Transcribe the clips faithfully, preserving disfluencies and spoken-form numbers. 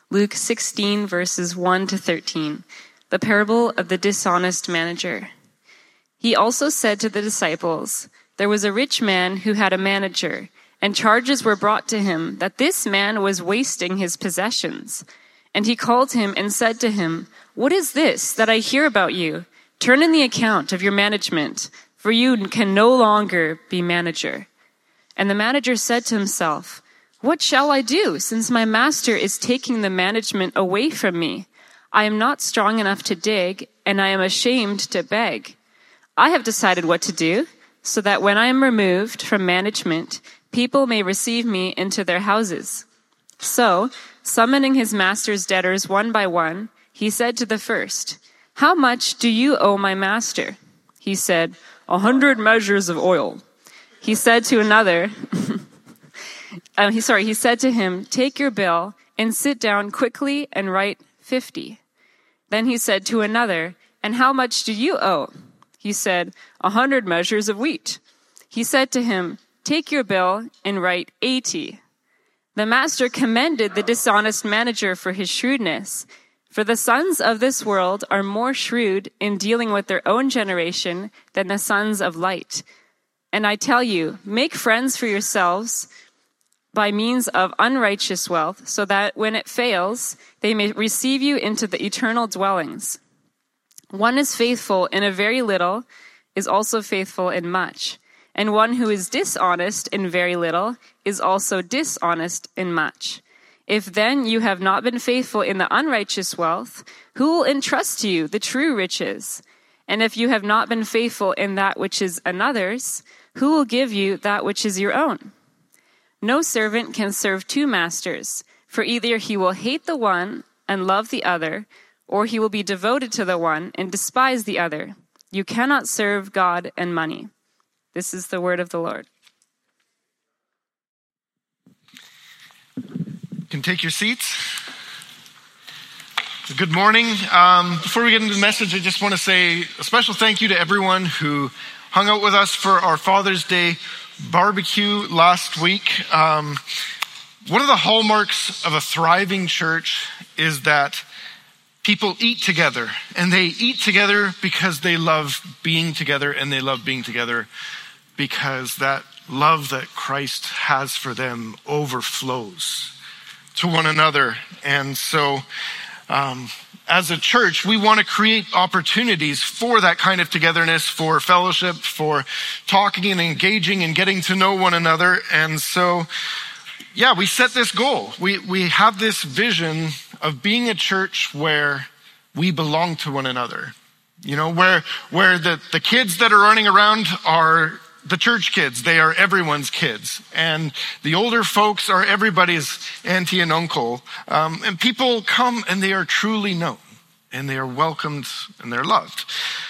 Luke sixteen, verses one to thirteen, the parable of the dishonest manager. He also said to the disciples, "There was a rich man who had a manager, and charges were brought to him that this man was wasting his possessions. And he called him and said to him, 'What is this that I hear about you? Turn in the account of your management, for you can no longer be manager.' And the manager said to himself, 'What shall I do, since my master is taking the management away from me? I am not strong enough to dig, and I am ashamed to beg. I have decided what to do, so that when I am removed from management, people may receive me into their houses.' So, summoning his master's debtors one by one, he said to the first, 'How much do you owe my master?' He said, 'A hundred measures of oil.' He said to another, uh, he, sorry, he said to him, 'Take your bill and sit down quickly and write fifty.' Then he said to another, 'And how much do you owe?' He said, 'A hundred measures of wheat.' He said to him, 'Take your bill and write eighty.' The master commended the dishonest manager for his shrewdness. For the sons of this world are more shrewd in dealing with their own generation than the sons of light. And I tell you, make friends for yourselves by means of unrighteous wealth, so that when it fails, they may receive you into the eternal dwellings. One is faithful in a very little is also faithful in much, and one who is dishonest in very little is also dishonest in much. If then you have not been faithful in the unrighteous wealth, who will entrust to you the true riches? And if you have not been faithful in that which is another's, who will give you that which is your own? No servant can serve two masters, for either he will hate the one and love the other, or he will be devoted to the one and despise the other. You cannot serve God and money." This is the word of the Lord. You can take your seats. Good morning. Um, before we get into the message, I just want to say a special thank you to everyone who hung out with us for our Father's Day barbecue last week. Um, one of the hallmarks of a thriving church is that people eat together, and they eat together because they love being together, and they love being together because that love that Christ has for them overflows to one another. And so um, as a church, we want to create opportunities for that kind of togetherness, for fellowship, for talking and engaging and getting to know one another. And so, yeah, we set this goal. We, we have this vision of being a church where we belong to one another. You know, where, where the, the kids that are running around are the church kids. They are everyone's kids. And the older folks are everybody's auntie and uncle. Um, and people come and they are truly known, and they are welcomed, and they're loved.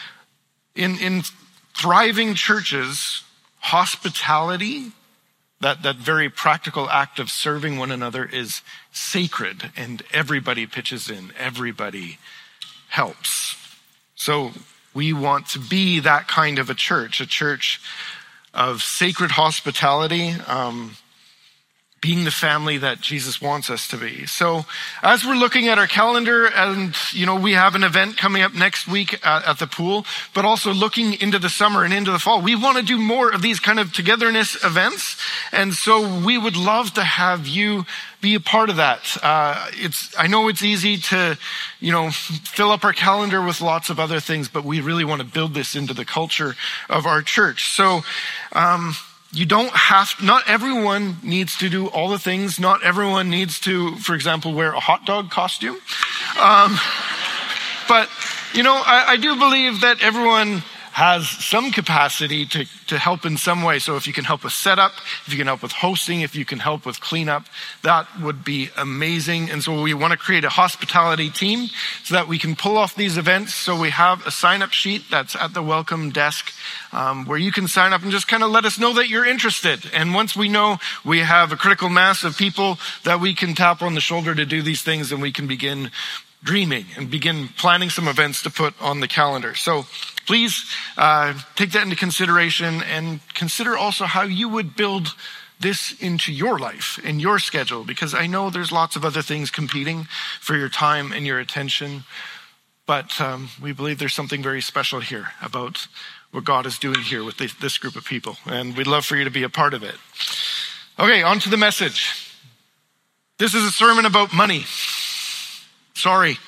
In, in thriving churches, hospitality, that, that very practical act of serving one another, is sacred, and everybody pitches in. Everybody helps. So we want to be that kind of a church, a church of sacred hospitality, um, being the family that Jesus wants us to be. So as we're looking at our calendar, and, you know, we have an event coming up next week at, at the pool, but also looking into the summer and into the fall, we want to do more of these kind of togetherness events. And so we would love to have you be a part of that. Uh, it's, I know it's easy to, you know, fill up our calendar with lots of other things, but we really want to build this into the culture of our church. So, um, You don't have, not everyone needs to do all the things. Not everyone needs to, for example, wear a hot dog costume. Um, but, you know, I, I do believe that everyone has some capacity to, to help in some way. So if you can help with setup, if you can help with hosting, if you can help with cleanup, that would be amazing. And so we want to create a hospitality team so that we can pull off these events. So we have a sign-up sheet that's at the welcome desk um, where you can sign up and just kind of let us know that you're interested. And once we know we have a critical mass of people that we can tap on the shoulder to do these things, and we can begin dreaming and begin planning some events to put on the calendar. So please uh, take that into consideration, and consider also how you would build this into your life and your schedule, because I know there's lots of other things competing for your time and your attention. But um, we believe there's something very special here about what God is doing here with this, this group of people. And we'd love for you to be a part of it. Okay, on to the message. This is a sermon about money. Sorry.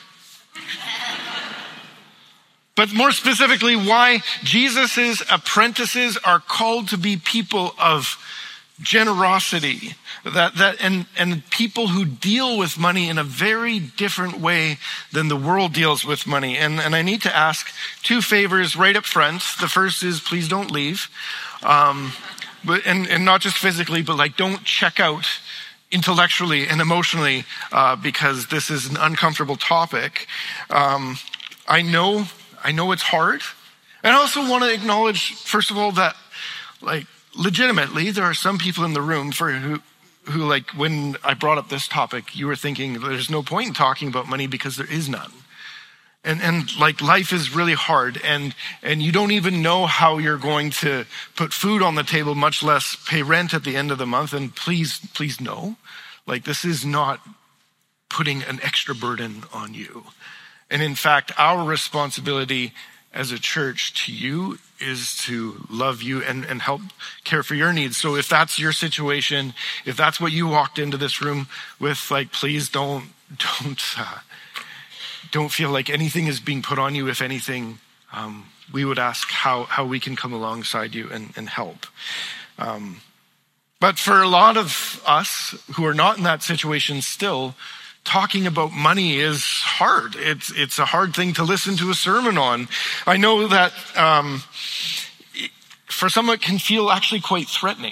But more specifically, why Jesus's apprentices are called to be people of generosity, that that and and people who deal with money in a very different way than the world deals with money. And and I need to ask two favors right up front. The first is, please don't leave, um, but and and not just physically, but like don't check out intellectually and emotionally, uh, because this is an uncomfortable topic. Um, I know. I know it's hard. And I also want to acknowledge, first of all, that like legitimately, there are some people in the room for who, who like when I brought up this topic, you were thinking there's no point in talking about money because there is none. And, and like life is really hard, and, and you don't even know how you're going to put food on the table, much less pay rent at the end of the month. And please, please know, like this is not putting an extra burden on you. And in fact, our responsibility as a church to you is to love you and, and help care for your needs. So if that's your situation, if that's what you walked into this room with, like, please don't, don't, uh, don't feel like anything is being put on you. If anything, um, we would ask how, how we can come alongside you and, and help. Um, but for a lot of us who are not in that situation still, talking about money is hard. It's it's a hard thing to listen to a sermon on. I know that um, for some it can feel actually quite threatening.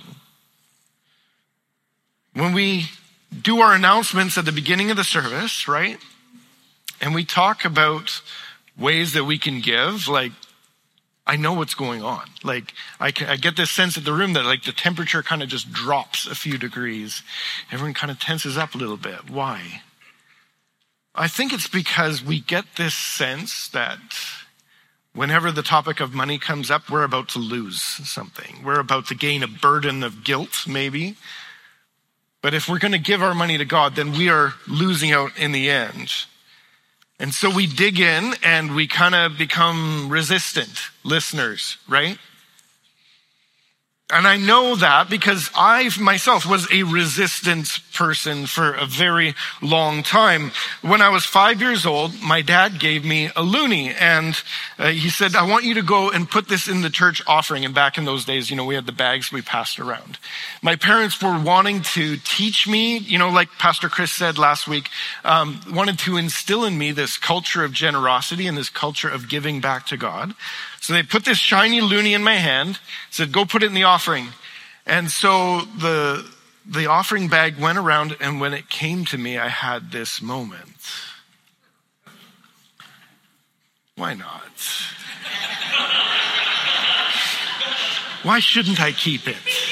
When we do our announcements at the beginning of the service, right? And we talk about ways that we can give, like, I know what's going on. Like, I, can, I get this sense at the room that like the temperature kind of just drops a few degrees. Everyone kind of tenses up a little bit. Why? I think it's because we get this sense that whenever the topic of money comes up, we're about to lose something. We're about to gain a burden of guilt, maybe. But if we're going to give our money to God, then we are losing out in the end. And so we dig in and we kind of become resistant listeners, right? And I know that because I myself was a resistance person for a very long time. When I was five years old, my dad gave me a loonie, and uh, he said, I want you to go and put this in the church offering. And back in those days, you know, we had the bags we passed around. My parents were wanting to teach me, you know, like Pastor Chris said last week, um, wanted to instill in me this culture of generosity and this culture of giving back to God. So they put this shiny loonie in my hand, said, go put it in the offering. And so the, the offering bag went around, and when it came to me, I had this moment. Why not? Why shouldn't I keep it?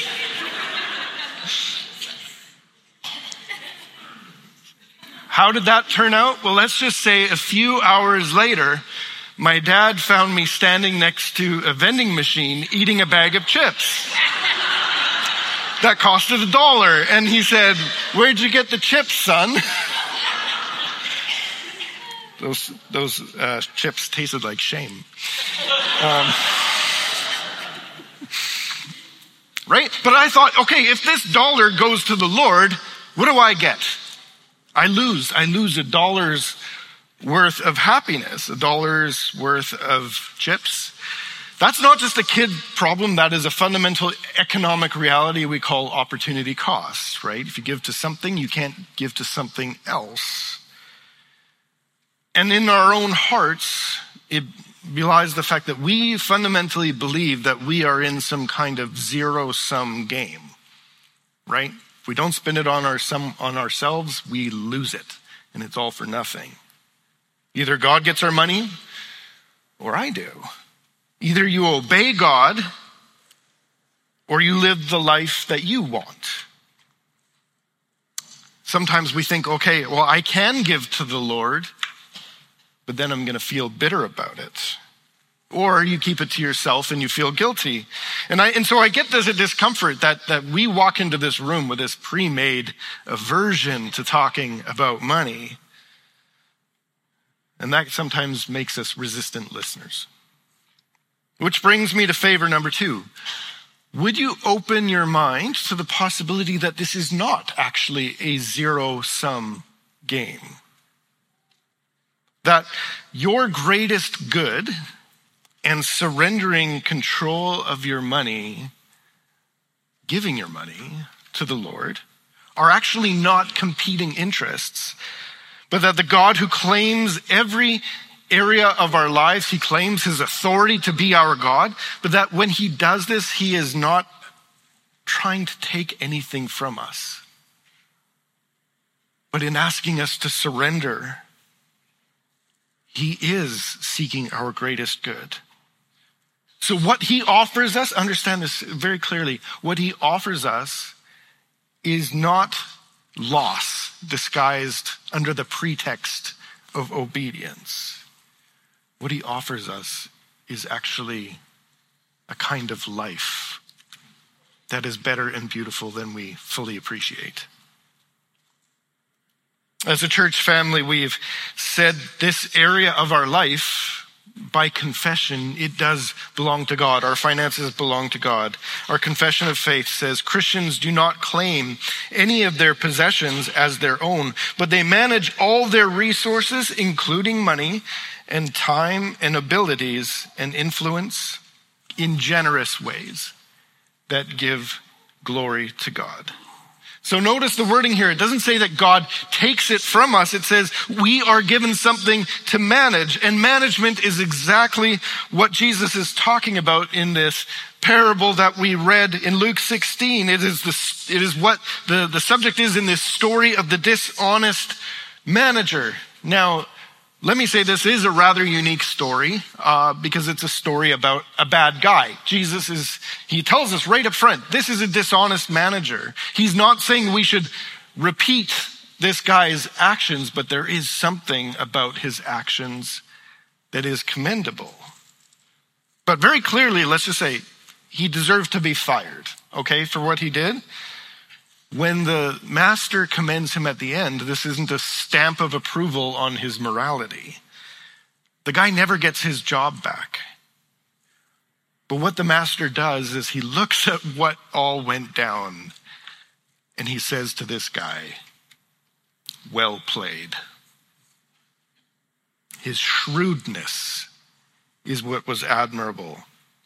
How did that turn out? Well, let's just say a few hours later, my dad found me standing next to a vending machine eating a bag of chips. That costed a dollar. And he said, where'd you get the chips, son? Those those uh, chips tasted like shame. Um, right? But I thought, okay, if this dollar goes to the Lord, what do I get? I lose. I lose a dollar's worth of happiness, a dollar's worth of chips. That's not just a kid problem. That is a fundamental economic reality we call opportunity cost, right? If you give to something, you can't give to something else. And in our own hearts, it belies the fact that we fundamentally believe that we are in some kind of zero-sum game, right? If we don't spend it on our some on ourselves, we lose it, and it's all for nothing. Either God gets our money, or I do. Either you obey God, or you live the life that you want. Sometimes we think, okay, well, I can give to the Lord, but then I'm going to feel bitter about it. or you keep it to yourself and you feel guilty. And I, and so I get this a discomfort that, that we walk into this room with this pre-made aversion to talking about money. And that sometimes makes us resistant listeners. Which brings me to favor number two. Would you open your mind to the possibility that this is not actually a zero-sum game? That your greatest good and surrendering control of your money, giving your money to the Lord, are actually not competing interests, but that the God who claims every area of our lives, he claims his authority to be our God, but that when he does this, he is not trying to take anything from us, but in asking us to surrender, he is seeking our greatest good. So what he offers us, understand this very clearly, what he offers us is not loss disguised under the pretext of obedience. What he offers us is actually a kind of life that is better and beautiful than we fully appreciate. As a church family, we've said this area of our life, by confession, it does belong to God. Our finances belong to God. Our confession of faith says Christians do not claim any of their possessions as their own, but they manage all their resources, including money and time and abilities and influence, in generous ways that give glory to God. So notice the wording here. It doesn't say that God takes it from us. It says we are given something to manage. And management is exactly what Jesus is talking about in this parable that we read in Luke sixteen. It is the, it is what the, the subject is in this story of the dishonest manager. Now, let me say this is a rather unique story uh, because it's a story about a bad guy. Jesus is, he tells us right up front, this is a dishonest manager. He's not saying we should repeat this guy's actions, but there is something about his actions that is commendable. But very clearly, let's just say, he deserved to be fired, okay, for what he did. When the master commends him at the end, this isn't a stamp of approval on his morality. The guy never gets his job back. But what the master does is he looks at what all went down and he says to this guy, well played. His shrewdness is what was admirable.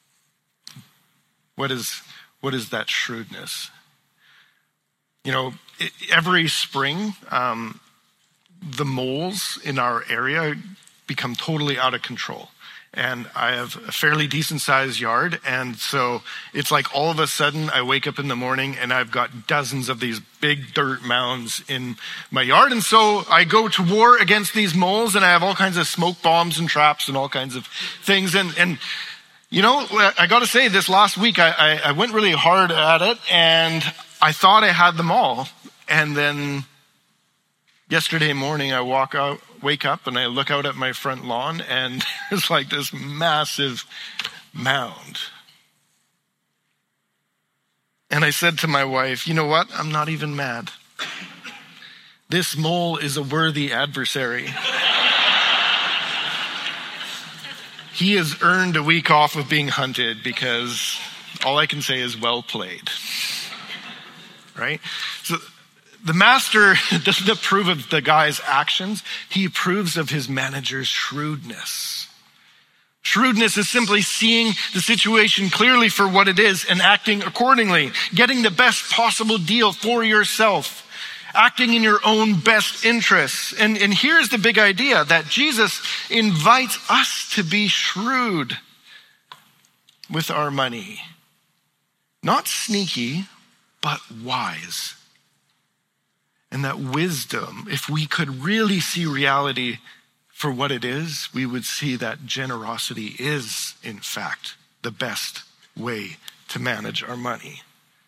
What is, what is that shrewdness? You know, every spring, um, the moles in our area become totally out of control. And I have a fairly decent sized yard. And so it's like all of a sudden I wake up in the morning and I've got dozens of these big dirt mounds in my yard. And so I go to war against these moles and I have all kinds of smoke bombs and traps and all kinds of things. And, and you know, I got to say this last week, I, I, I went really hard at it and I thought I had them all. And then yesterday morning, I walk out, wake up and I look out at my front lawn and it's like this massive mound. And I said to my wife, you know what? I'm not even mad. This mole is a worthy adversary. He has earned a week off of being hunted because all I can say is well played. Right? So the master doesn't approve of the guy's actions. He approves of his manager's shrewdness. Shrewdness is simply seeing the situation clearly for what it is and acting accordingly, getting the best possible deal for yourself, acting in your own best interests. And, and here's the big idea that Jesus invites us to be shrewd with our money. Not sneaky, but wise. And that wisdom, if we could really see reality for what it is, we would see that generosity is, in fact, the best way to manage our money.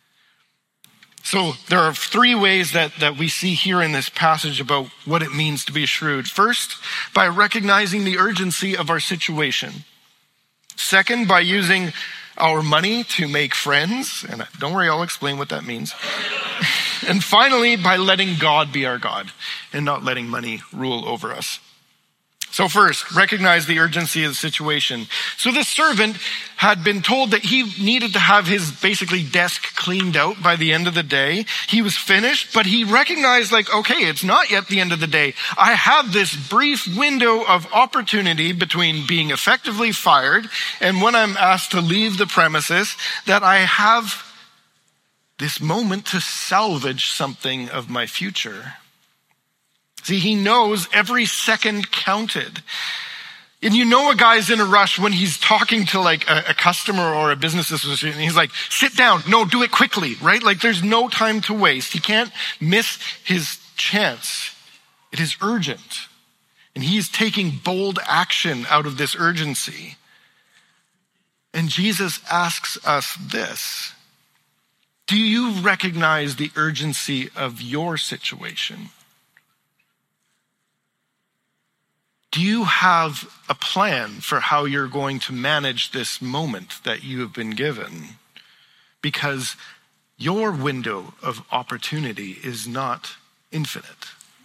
So there are three ways that, that we see here in this passage about what it means to be shrewd. First, by recognizing the urgency of our situation. Second, by using our money to make friends. And don't worry, I'll explain what that means. And finally, by letting God be our God and not letting money rule over us. So first, recognize the urgency of the situation. So this servant had been told that he needed to have his basically desk cleaned out by the end of the day. He was finished, but he recognized like, okay, it's not yet the end of the day. I have this brief window of opportunity between being effectively fired and when I'm asked to leave the premises, that I have this moment to salvage something of my future. See, he knows every second counted. And you know a guy's in a rush when he's talking to like a, a customer or a business associate and he's like, sit down, no, do it quickly, right? Like there's no time to waste. He can't miss his chance. It is urgent. And he's taking bold action out of this urgency. And Jesus asks us this: do you recognize the urgency of your situation? Do you have a plan for how you're going to manage this moment that you have been given? Because your window of opportunity is not infinite.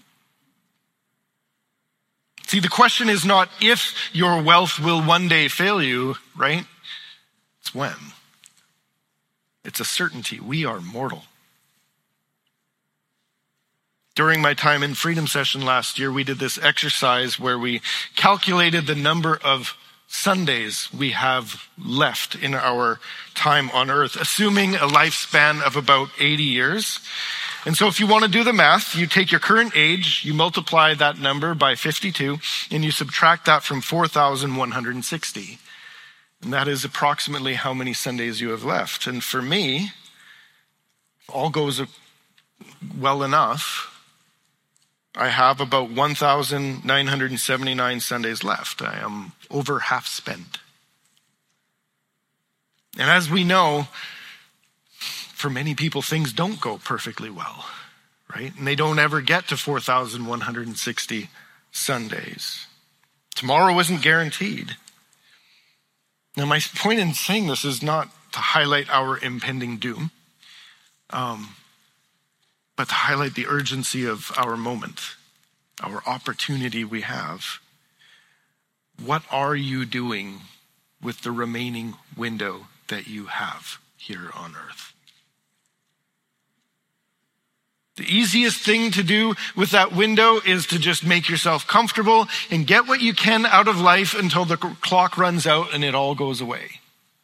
See, the question is not if your wealth will one day fail you, right? It's when. It's a certainty. We are mortal. During my time in Freedom Session last year, we did this exercise where we calculated the number of Sundays we have left in our time on earth, assuming a lifespan of about eighty years. And so if you want to do the math, you take your current age, you multiply that number by fifty-two, and you subtract that from four thousand one hundred sixty. And that is approximately how many Sundays you have left. And for me, if all goes well enough, I have about one thousand nine hundred seventy-nine Sundays left. I am over half spent. And as we know, for many people, things don't go perfectly well, right? And they don't ever get to four thousand one hundred sixty Sundays. Tomorrow isn't guaranteed. Now, my point in saying this is not to highlight our impending doom, um, but to highlight the urgency of our moment, our opportunity we have. What are you doing with the remaining window that you have here on earth? The easiest thing to do with that window is to just make yourself comfortable and get what you can out of life until the clock runs out and it all goes away.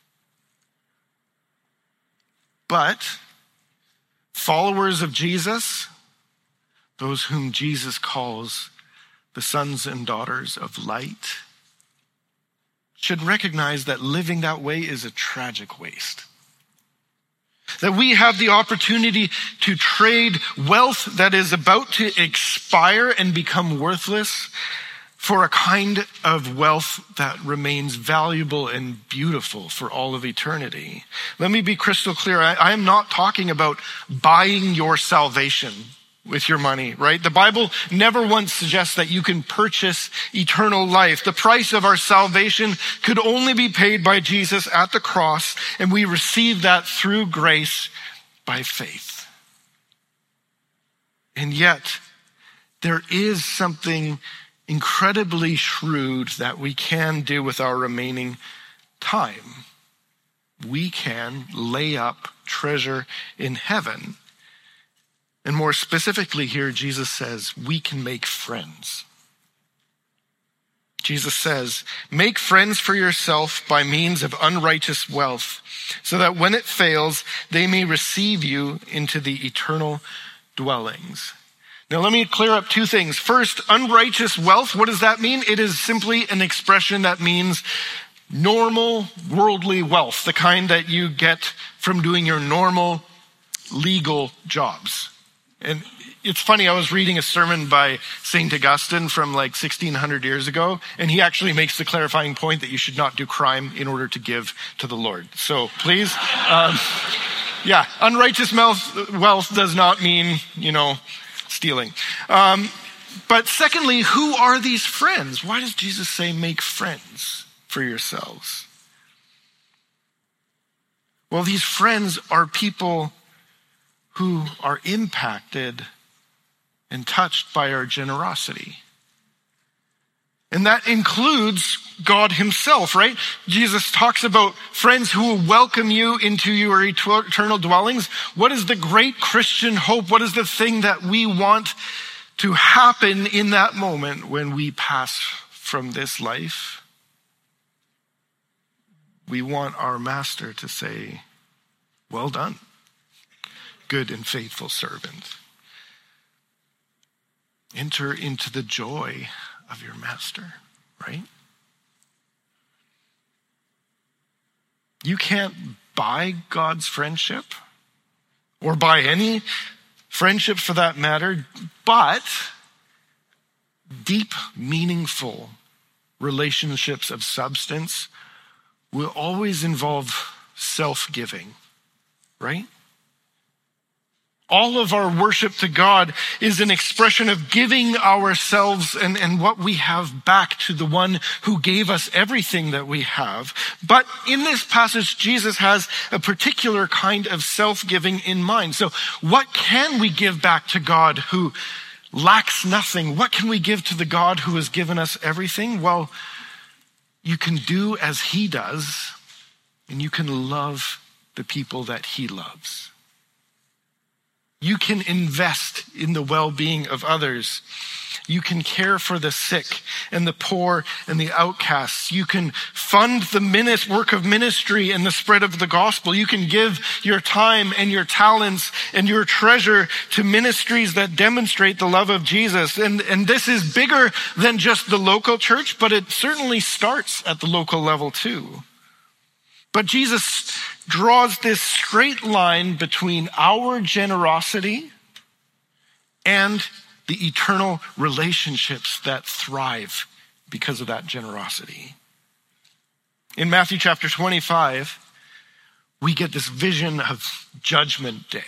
But followers of Jesus, those whom Jesus calls the sons and daughters of light, should recognize that living that way is a tragic waste. That we have the opportunity to trade wealth that is about to expire and become worthless for a kind of wealth that remains valuable and beautiful for all of eternity. Let me be crystal clear. I, I am not talking about buying your salvation with your money, right? The Bible never once suggests that you can purchase eternal life. The price of our salvation could only be paid by Jesus at the cross, and we receive that through grace by faith. And yet, there is something incredibly shrewd that we can do with our remaining time. We can lay up treasure in heaven. And more specifically here, Jesus says, we can make friends. Jesus says, make friends for yourself by means of unrighteous wealth, so that when it fails, they may receive you into the eternal dwellings. Now, let me clear up two things. First, unrighteous wealth, what does that mean? It is simply an expression that means normal worldly wealth, the kind that you get from doing your normal legal jobs. And it's funny, I was reading a sermon by Saint Augustine from like sixteen hundred years ago, and he actually makes the clarifying point that you should not do crime in order to give to the Lord. So please, um, yeah, unrighteous wealth, wealth does not mean, you know, stealing. Um, but secondly, who are these friends? Why does Jesus say make friends for yourselves? Well, these friends are people who are impacted and touched by our generosity. And that includes God himself, right? Jesus talks about friends who will welcome you into your eternal dwellings. What is the great Christian hope? What is the thing that we want to happen in that moment when we pass from this life? We want our master to say, well done, good and faithful servant. Enter into the joy of your master, right? You can't buy God's friendship or buy any friendship for that matter, but deep, meaningful relationships of substance will always involve self-giving, right? All of our worship to God is an expression of giving ourselves and, and what we have back to the one who gave us everything that we have. But in this passage, Jesus has a particular kind of self-giving in mind. So what can we give back to God who lacks nothing? What can we give to the God who has given us everything? Well, you can do as he does, and you can love the people that he loves. You can invest in the well-being of others. You can care for the sick and the poor and the outcasts. You can fund the work of ministry and the spread of the gospel. You can give your time and your talents and your treasure to ministries that demonstrate the love of Jesus. And, and this is bigger than just the local church, but it certainly starts at the local level too. But Jesus draws this straight line between our generosity and the eternal relationships that thrive because of that generosity. In Matthew chapter twenty-five, we get this vision of Judgment Day.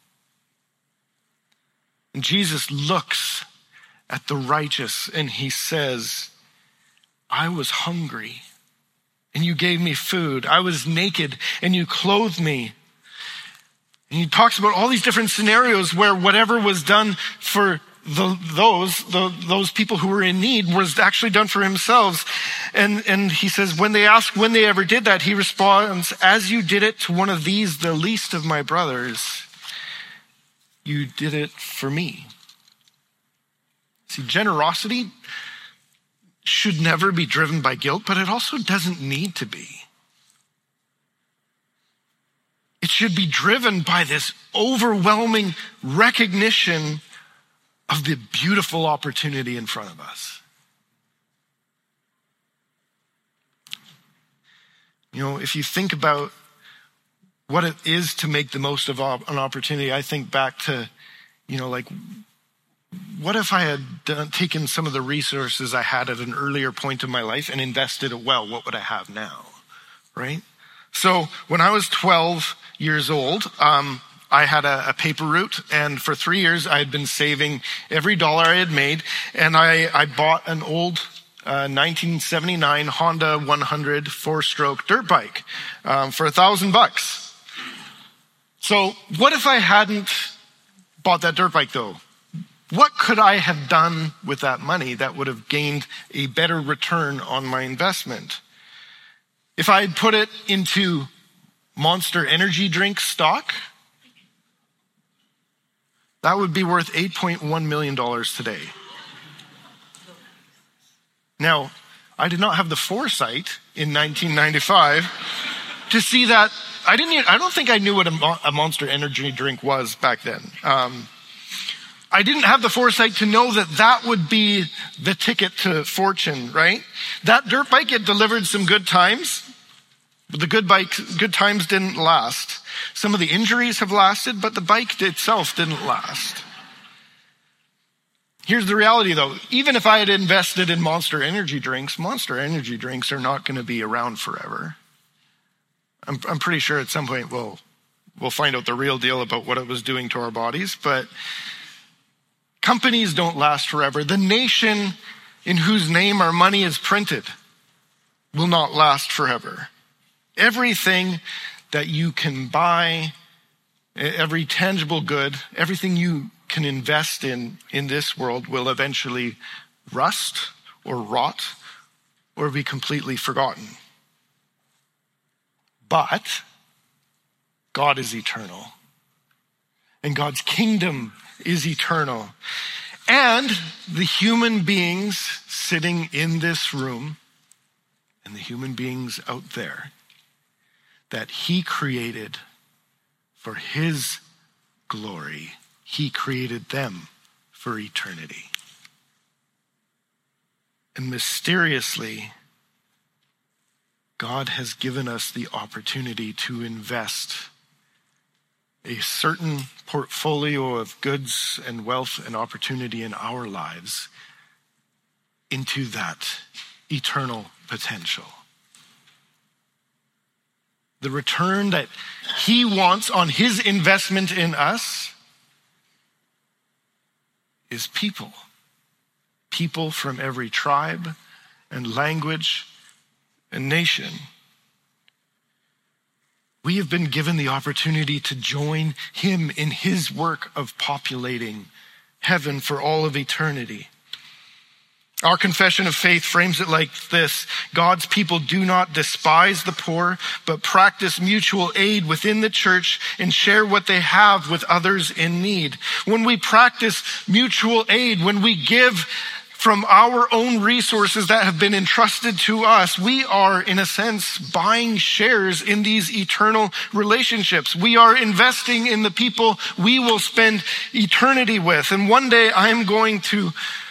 And Jesus looks at the righteous and he says, I was hungry and you gave me food. I was naked and you clothed me. And he talks about all these different scenarios where whatever was done for the, those, the, those people who were in need was actually done for themselves. And, and he says, when they ask when they ever did that, he responds, as you did it to one of these, the least of my brothers, you did it for me. See, generosity should never be driven by guilt, but it also doesn't need to be. It should be driven by this overwhelming recognition of the beautiful opportunity in front of us. You know, if you think about what it is to make the most of an opportunity, I think back to, you know, like, what if I had done, taken some of the resources I had at an earlier point in my life and invested it well? What would I have now, right? So when I was twelve years old, um, I had a, a paper route, and for three years I had been saving every dollar I had made, and I, I bought an old uh, nineteen seventy-nine Honda one hundred four-stroke dirt bike um, for a thousand bucks. So what if I hadn't bought that dirt bike though? What could I have done with that money that would have gained a better return on my investment? If I had put it into Monster energy drink stock, that would be worth eight point one million dollars today. Now, I did not have the foresight in nineteen ninety-five to see that. I didn't. Even, I don't think I knew what a, a Monster energy drink was back then. Um, I didn't have the foresight to know that that would be the ticket to fortune, right? That dirt bike, it delivered some good times, but the good bike, good times didn't last. Some of the injuries have lasted, but the bike itself didn't last. Here's the reality though. Even if I had invested in Monster energy drinks, Monster energy drinks are not going to be around forever. I'm, I'm pretty sure at some point we'll, we'll find out the real deal about what it was doing to our bodies, but companies don't last forever. The nation in whose name our money is printed will not last forever. Everything that you can buy, every tangible good, everything you can invest in in this world will eventually rust or rot or be completely forgotten. But God is eternal, and God's kingdom is eternal. And the human beings sitting in this room and the human beings out there that he created for his glory, he created them for eternity. And mysteriously, God has given us the opportunity to invest a certain portfolio of goods and wealth and opportunity in our lives into that eternal potential. The return that he wants on his investment in us is people. People from every tribe and language and nation. We have been given the opportunity to join him in his work of populating heaven for all of eternity. Our confession of faith frames it like this: God's people do not despise the poor, but practice mutual aid within the church and share what they have with others in need. When we practice mutual aid, when we give from our own resources that have been entrusted to us, we are, in a sense, buying shares in these eternal relationships. We are investing in the people we will spend eternity with. And one day I'm going to,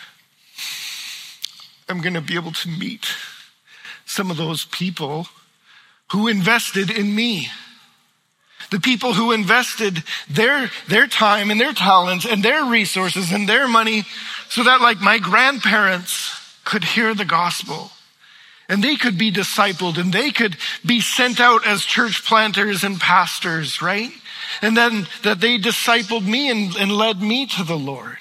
I'm going to be able to meet some of those people who invested in me. The people who invested their, their time and their talents and their resources and their money so that, like, my grandparents could hear the gospel and they could be discipled and they could be sent out as church planters and pastors, right? And then that they discipled me and, and led me to the Lord.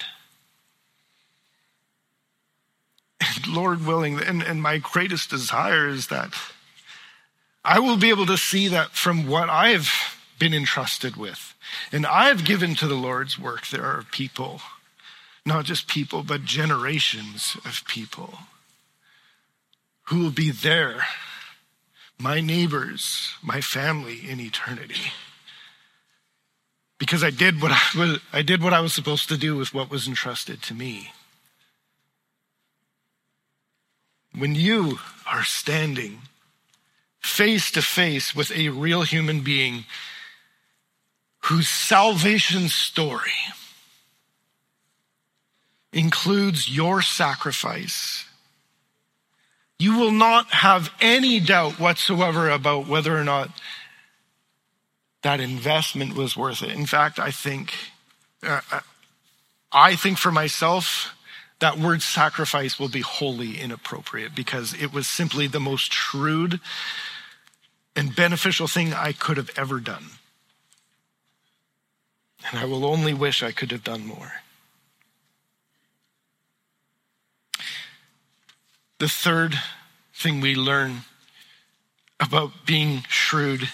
And Lord willing, and, and my greatest desire is that I will be able to see that from what I've been entrusted with. And I've given to the Lord's work. There are people, not just people, but generations of people who will be there, my neighbors, my family in eternity. Because I did what I was, I did what I was supposed to do with what was entrusted to me. When you are standing face to face with a real human being whose salvation story includes your sacrifice, you will not have any doubt whatsoever about whether or not that investment was worth it. In fact, I think, uh, I think for myself, that word sacrifice will be wholly inappropriate because it was simply the most shrewd and beneficial thing I could have ever done. And I will only wish I could have done more. The third thing we learn about being shrewd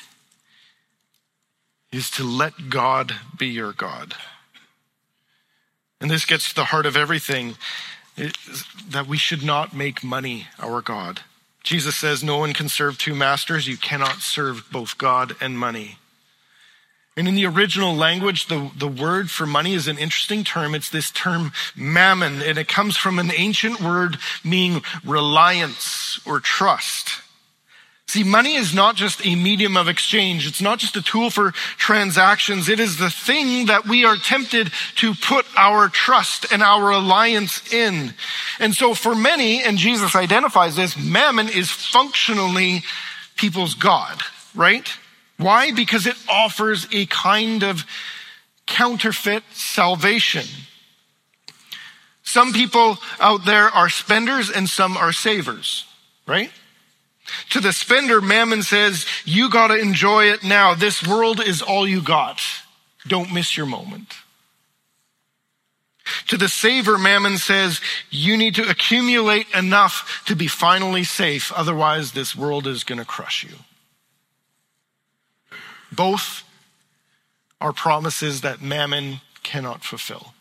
is to let God be your God. And this gets to the heart of everything, that we should not make money our God. Jesus says no one can serve two masters. You cannot serve both God and money. And in the original language, the, the word for money is an interesting term. It's this term mammon, and it comes from an ancient word meaning reliance or trust. See, money is not just a medium of exchange. It's not just a tool for transactions. It is the thing that we are tempted to put our trust and our reliance in. And so for many, and Jesus identifies this, mammon is functionally people's God, right? Why? Because it offers a kind of counterfeit salvation. Some people out there are spenders and some are savers, right? To the spender, mammon says, you got to enjoy it now. This world is all you got. Don't miss your moment. To the saver, mammon says, you need to accumulate enough to be finally safe. Otherwise, this world is going to crush you. Both are promises that mammon cannot fulfill.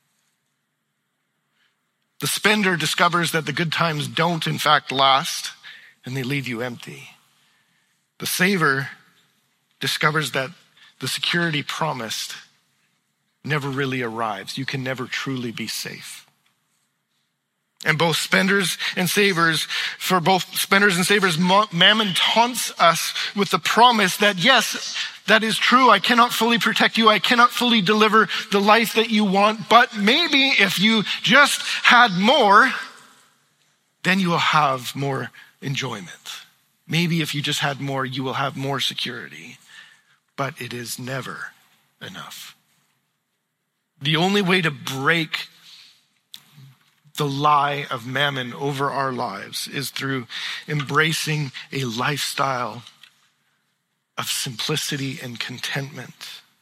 The spender discovers that the good times don't in fact last, and they leave you empty. The saver discovers that the security promised never really arrives. You can never truly be safe. And both spenders and savers, for both spenders and savers, mammon taunts us with the promise that yes, that is true. I cannot fully protect you. I cannot fully deliver the life that you want. But maybe if you just had more, then you will have more enjoyment. Maybe if you just had more, you will have more security. But it is never enough. The only way to break the lie of mammon over our lives is through embracing a lifestyle of simplicity and contentment.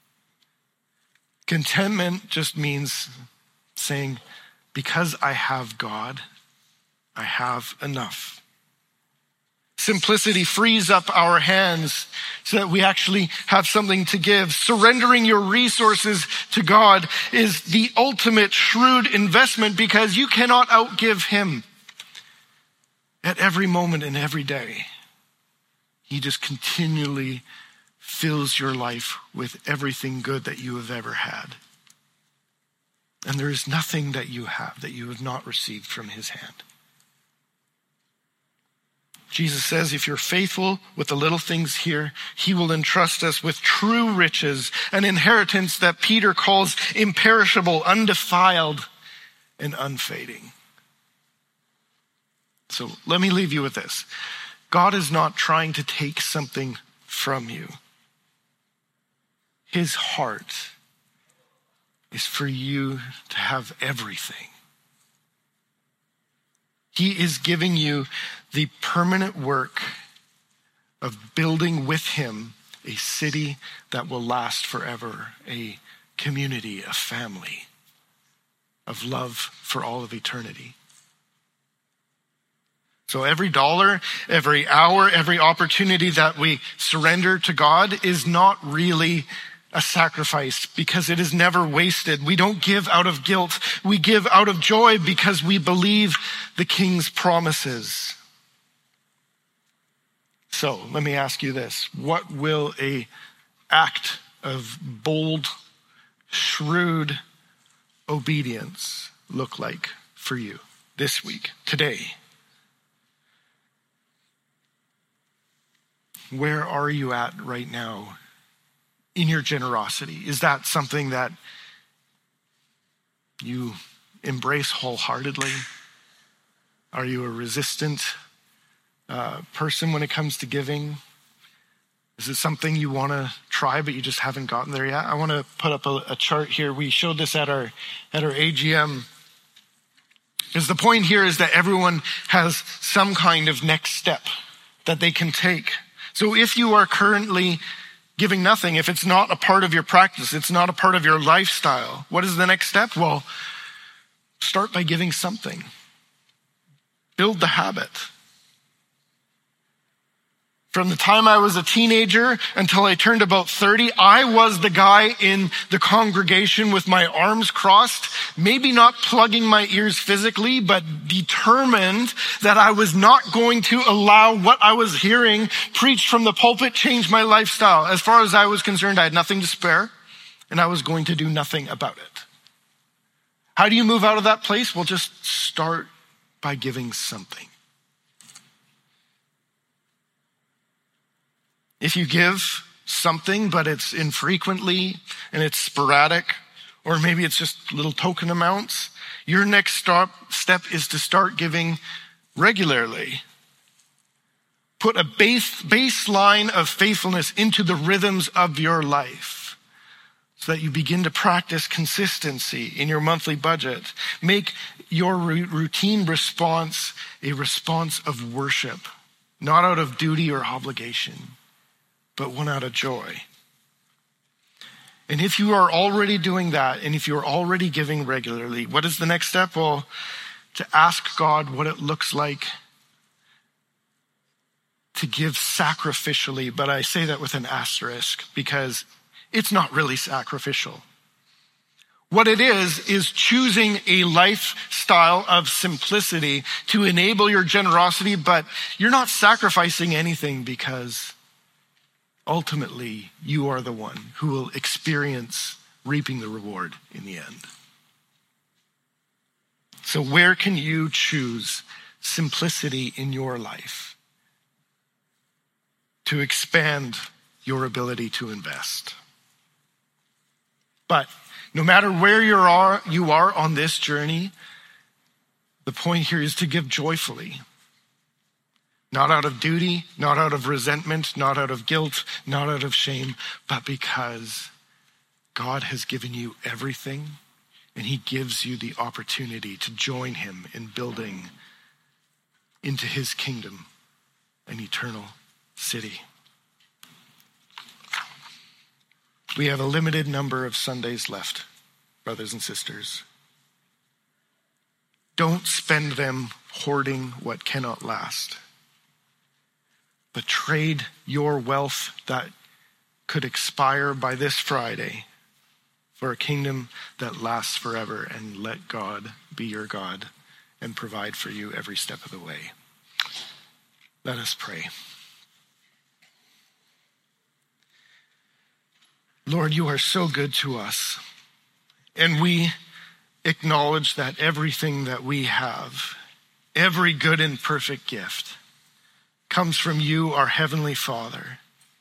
Contentment just means saying, because I have God, I have enough. Simplicity frees up our hands so that we actually have something to give. Surrendering your resources to God is the ultimate shrewd investment because you cannot outgive him at every moment and every day. He just continually fills your life with everything good that you have ever had. And there is nothing that you have that you have not received from his hand. Jesus says, if you're faithful with the little things here, he will entrust us with true riches, an inheritance that Peter calls imperishable, undefiled, and unfading. So let me leave you with this. God is not trying to take something from you. His heart is for you to have everything. He is giving you the permanent work of building with him a city that will last forever, a community, a family of love for all of eternity. So every dollar, every hour, every opportunity that we surrender to God is not really a sacrifice because it is never wasted. We don't give out of guilt. We give out of joy because we believe the King's promises. So let me ask you this. What will a act of bold, shrewd obedience look like for you this week, today? Where are you at right now in your generosity? Is that something that you embrace wholeheartedly? Are you a resistant uh, person when it comes to giving? Is it something you want to try, but you just haven't gotten there yet? I want to put up a, a chart here. We showed this at our at our A G M. Because the point here is that everyone has some kind of next step that they can take. So if you are currently giving nothing, if it's not a part of your practice, it's not a part of your lifestyle, what is the next step? Well, start by giving something. Build the habit. From the time I was a teenager until I turned about thirty, I was the guy in the congregation with my arms crossed, maybe not plugging my ears physically, but determined that I was not going to allow what I was hearing preached from the pulpit change my lifestyle. As far as I was concerned, I had nothing to spare, and I was going to do nothing about it. How do you move out of that place? Well, just start by giving something. If you give something, but it's infrequently and it's sporadic, or maybe it's just little token amounts, your next stop, step is to start giving regularly. Put a base, baseline of faithfulness into the rhythms of your life so that you begin to practice consistency in your monthly budget. Make your routine response a response of worship, not out of duty or obligation, but one out of joy. And if you are already doing that, and if you're already giving regularly, what is the next step? Well, to ask God what it looks like to give sacrificially, but I say that with an asterisk because it's not really sacrificial. What it is, is choosing a lifestyle of simplicity to enable your generosity, but you're not sacrificing anything because ultimately you are the one who will experience reaping the reward in the end. So where can you choose simplicity in your life to expand your ability to invest? But no matter where you are, you are on this journey, the point here is to give joyfully. Not out of duty, not out of resentment, not out of guilt, not out of shame, but because God has given you everything and he gives you the opportunity to join him in building into his kingdom an eternal city. We have a limited number of Sundays left, brothers and sisters. Don't spend them hoarding what cannot last, but trade your wealth that could expire by this Friday for a kingdom that lasts forever, and let God be your God and provide for you every step of the way. Let us pray. Lord, you are so good to us, and we acknowledge that everything that we have, every good and perfect gift, comes from you, our Heavenly Father.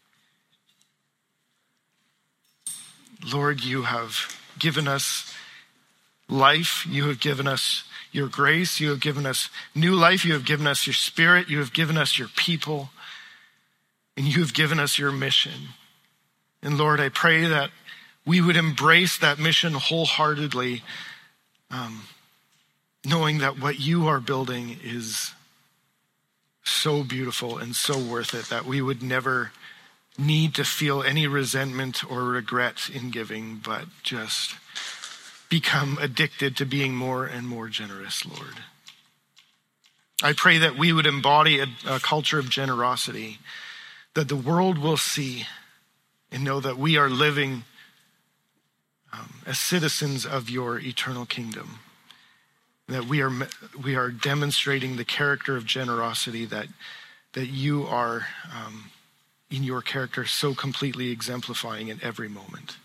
Lord, you have given us life, you have given us your grace, you have given us new life, you have given us your Spirit, you have given us your people, and you have given us your mission. And Lord, I pray that we would embrace that mission wholeheartedly, um, knowing that what you are building is so beautiful and so worth it, that we would never need to feel any resentment or regret in giving, but just become addicted to being more and more generous, Lord. I pray that we would embody a, a culture of generosity, that the world will see and know that we are living um, as citizens of your eternal kingdom, that we are we are demonstrating the character of generosity that that you are um, in your character so completely exemplifying in every moment.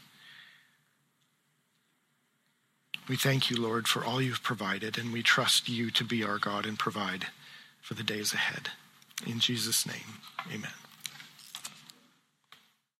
We thank you, Lord, for all you've provided, and we trust you to be our God and provide for the days ahead. In Jesus' name, amen.